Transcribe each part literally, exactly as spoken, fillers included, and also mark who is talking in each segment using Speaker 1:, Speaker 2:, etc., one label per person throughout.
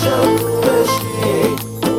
Speaker 1: چشم رو مشکی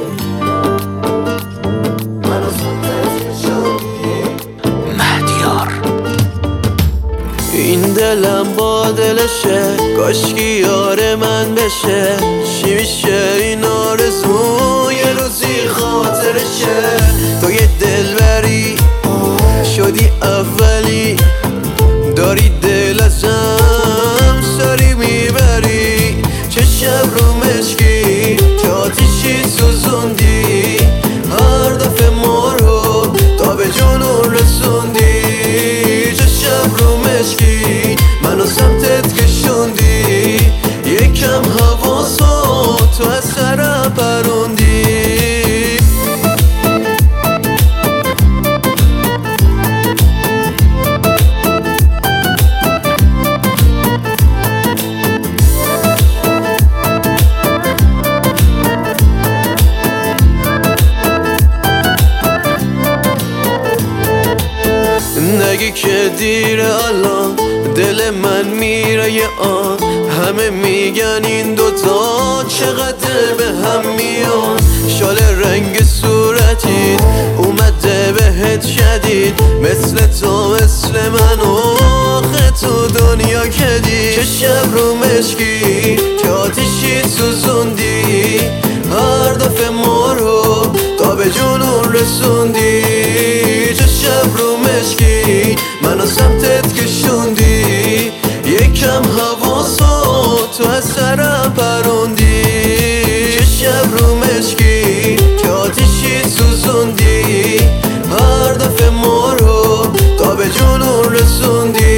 Speaker 1: منو سمتت کشوندی
Speaker 2: مهدیار.
Speaker 3: این دلم با دلشه، کاشکی یار من بشه. چی میشه این آرزو یه روزی خاطرشه. تو یه دلبری شدی اولی، داری دل ازم سری میبری. چه شب رو مشکی که آتیشی سوزوندی، هر دفعه ما رو تا به جنون رسوندی. چه شب رو مشکی منو سمتت کشوندی، یکم حواسا تو از سرم پروندی. نگی که دیره الان، دل من میره یه آن. همه میگن این دوتا چقدر به هم میان. شال رنگ صورتید اومده بهت شدید، مثل تو مثل من آخه تو دنیا کدی. چه شب رو مشکی که آتیشی سوزوندی، هر دفعه ما رو تا به جنون رسوندی. چه شب رو مشکی منو سمتت کشوندی، یکم حواسا تو از سرم پروندی. چه شب رو مشکی که آتیشی سوزوندی، هر دفعه ما رو تا به جنون رسوندی.